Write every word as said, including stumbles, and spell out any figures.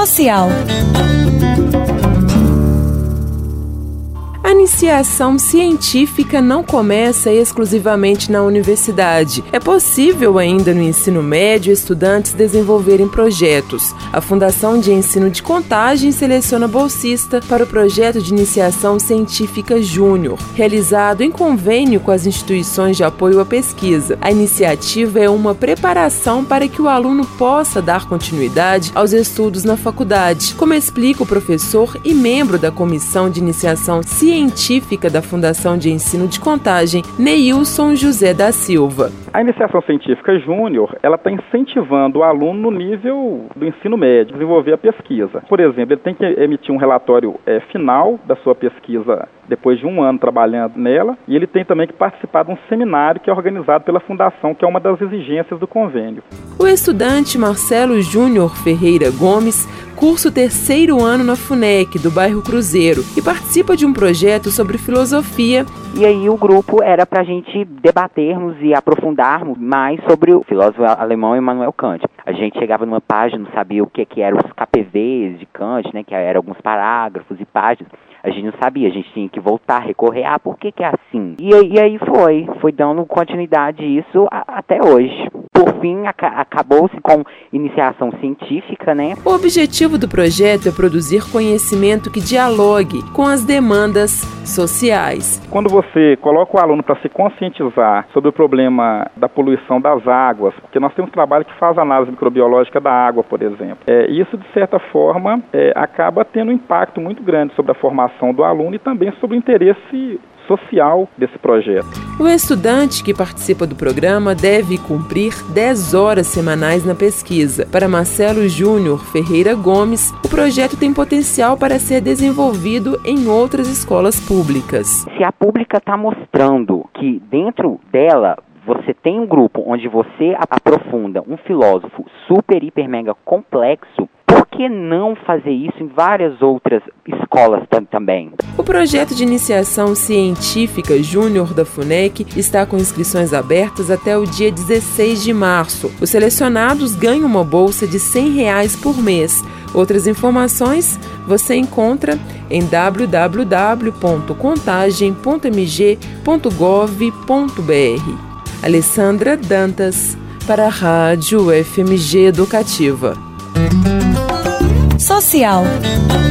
Social. A iniciação científica não começa exclusivamente na universidade. É possível ainda no ensino médio estudantes desenvolverem projetos. A Fundação de Ensino de Contagem seleciona bolsista para o projeto de iniciação científica Júnior, realizado em convênio com as instituições de apoio à pesquisa. A iniciativa é uma preparação para que o aluno possa dar continuidade aos estudos na faculdade, como explica o professor e membro da Comissão de Iniciação Científica Científica da Fundação de Ensino de Contagem, Neilson José da Silva. A iniciação científica júnior, ela está incentivando o aluno no nível do ensino médio, desenvolver a pesquisa. Por exemplo, ele tem que emitir um relatório é, final da sua pesquisa depois de um ano trabalhando nela, e ele tem também que participar de um seminário que é organizado pela Fundação, que é uma das exigências do convênio. O estudante Marcelo Júnior Ferreira Gomes cursa o terceiro ano na FUNEC, do bairro Cruzeiro, e participa de um projeto sobre filosofia. E aí o grupo era para a gente debatermos e aprofundarmos mais sobre o filósofo alemão Immanuel Kant. A gente chegava numa página, não sabia o que, que eram os K P Vs de Kant, né, que eram alguns parágrafos e páginas. A gente não sabia, a gente tinha que voltar, recorrer, ah, por que que é assim? E, e aí foi, foi dando continuidade isso a, até hoje. Por fim, aca- acabou-se com iniciação científica, né? O objetivo do projeto é produzir conhecimento que dialogue com as demandas sociais. Quando você coloca o aluno para se conscientizar sobre o problema da poluição das águas, porque nós temos um trabalho que faz análise microbiológica da água, por exemplo, é, isso, de certa forma, é, acaba tendo um impacto muito grande sobre a formação do aluno e também sobre o interesse social desse projeto. O estudante que participa do programa deve cumprir dez horas semanais na pesquisa. Para Marcelo Júnior Ferreira Gomes, o projeto tem potencial para ser desenvolvido em outras escolas públicas. Se a pública está mostrando que dentro dela você tem um grupo onde você aprofunda um filósofo super, hiper, mega complexo, por que não fazer isso em várias outras escolas tam- também? O projeto de iniciação científica Júnior da FUNEC está com inscrições abertas até o dia dezesseis de março. Os selecionados ganham uma bolsa de cem reais por mês. Outras informações você encontra em w w w ponto contagem ponto m g ponto gov ponto b r. Alessandra Dantas, para a Rádio F M G Educativa. Social.